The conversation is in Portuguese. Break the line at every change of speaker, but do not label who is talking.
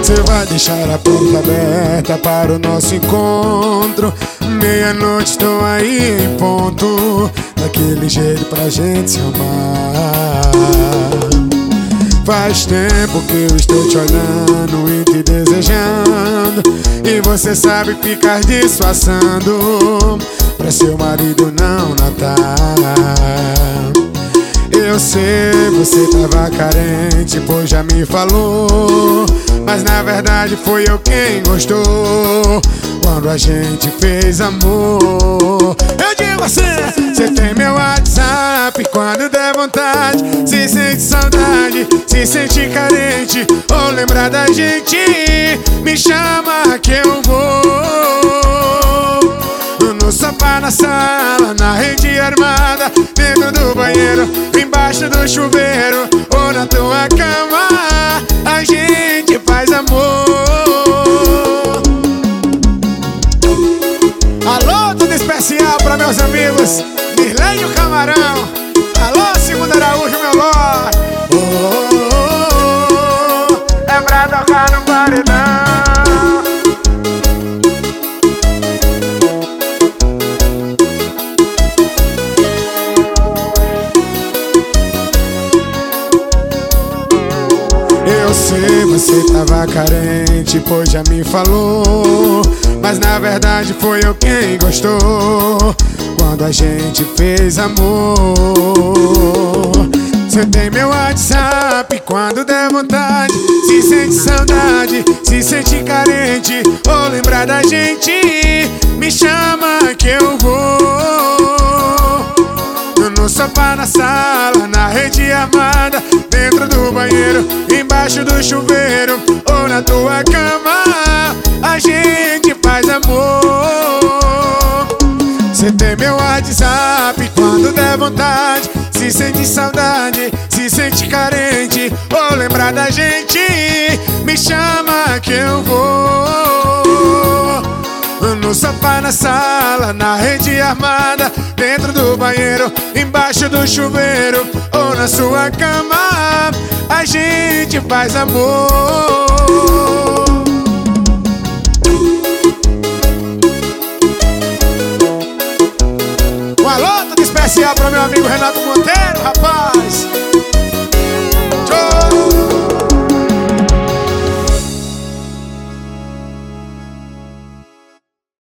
Você vai deixar a porta aberta para o nosso encontro. Meia-noite estou aí em ponto, daquele jeito pra gente se amar. Faz tempo que eu estou te olhando e te desejando, e você sabe ficar disfarçando pra seu marido não notar. Eu sei, você tava carente, pois já me falou, mas na verdade foi eu quem gostou quando a gente fez amor. Eu digo assim, você tem meu WhatsApp, quando der vontade, se sente saudade, se sente carente ou lembrar da gente, me chama que eu vou. No sofá, na sala, na rede armada, dentro do banheiro, embaixo do chuveiro ou na tua cama, a gente faz amor. Alô, tudo especial pra meus amigos Mirlene e o Camarão. Alô, Segundo Araújo, meu lord. É pra tocar no paredão. Eu sei, você tava carente, pois já me falou, mas na verdade foi eu quem gostou quando a gente fez amor. Você tem meu WhatsApp, quando der vontade, se sente saudade, se sente carente ou lembrar da gente, me chama que eu vou. No sofá, na sala, na rede armada, dentro do banheiro, embaixo do chuveiro ou na tua cama, a gente faz amor. Você tem meu WhatsApp, quando der vontade, se sente saudade, se sente carente ou lembrar da gente, me chama que eu vou. No sofá, na sala, na rede armada, dentro do banheiro, embaixo do chuveiro ou na sua cama, a gente faz amor. Um alô todo especial para meu amigo Renato Monteiro, rapaz.